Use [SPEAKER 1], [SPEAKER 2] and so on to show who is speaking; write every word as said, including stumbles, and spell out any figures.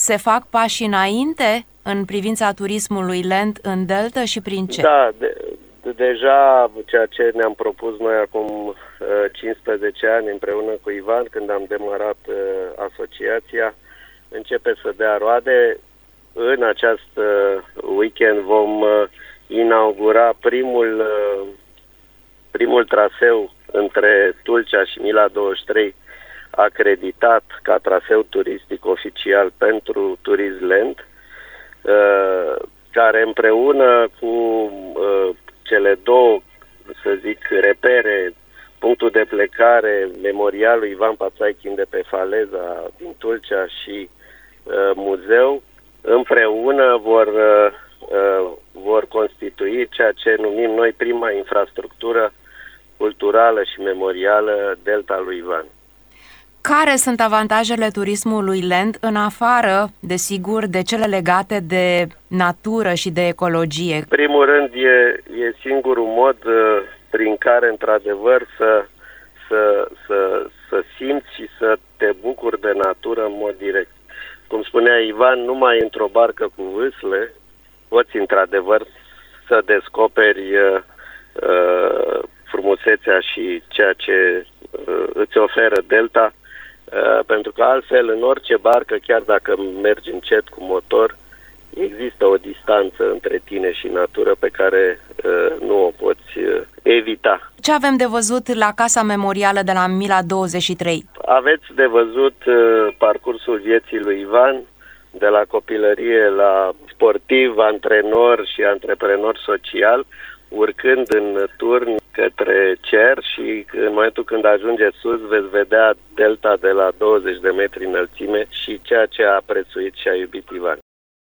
[SPEAKER 1] Se fac pași înainte în privința turismului lent în Delta și prin ce?
[SPEAKER 2] Da, de, de, deja ceea ce ne-am propus noi acum uh, cincisprezece ani împreună cu Ivan, când am demarat uh, asociația, începe să dea roade. În acest uh, weekend vom uh, inaugura primul, uh, primul traseu între Tulcea și Mila douăzeci și trei, acreditat ca traseu turistic oficial pentru turism lent, uh, care împreună cu uh, cele două, să zic, repere, punctul de plecare, memorialul Ivan Pațaichin de pe Faleza din Tulcea și uh, muzeu, împreună vor, uh, vor constitui ceea ce numim noi prima infrastructură culturală și memorială Delta lui Ivan.
[SPEAKER 1] Care sunt avantajele turismului lent, în afară, desigur, de cele legate de natură și de ecologie?
[SPEAKER 2] În primul rând, e, e singurul mod uh, prin care, într-adevăr, să, să, să, să simți și să te bucuri de natură în mod direct. Cum spunea Ivan, numai într-o barcă cu vâsle poți, într-adevăr, să descoperi uh, uh, frumusețea și ceea ce uh, îți oferă Delta, uh, pentru că altfel, în orice barcă, chiar dacă mergi încet cu motor, există o distanță între tine și natură pe care uh, nu o poți uh, evita.
[SPEAKER 1] Ce avem de văzut la Casa Memorială de la Mila douăzeci și trei?
[SPEAKER 2] Aveți de văzut uh, parcursul vieții lui Ivan, de la copilărie la sportiv, antrenor și antreprenor social, urcând în turn către cer, și în momentul când ajunge sus veți vedea delta de la douăzeci de metri înălțime și ceea ce a prețuit și a iubit Ivan.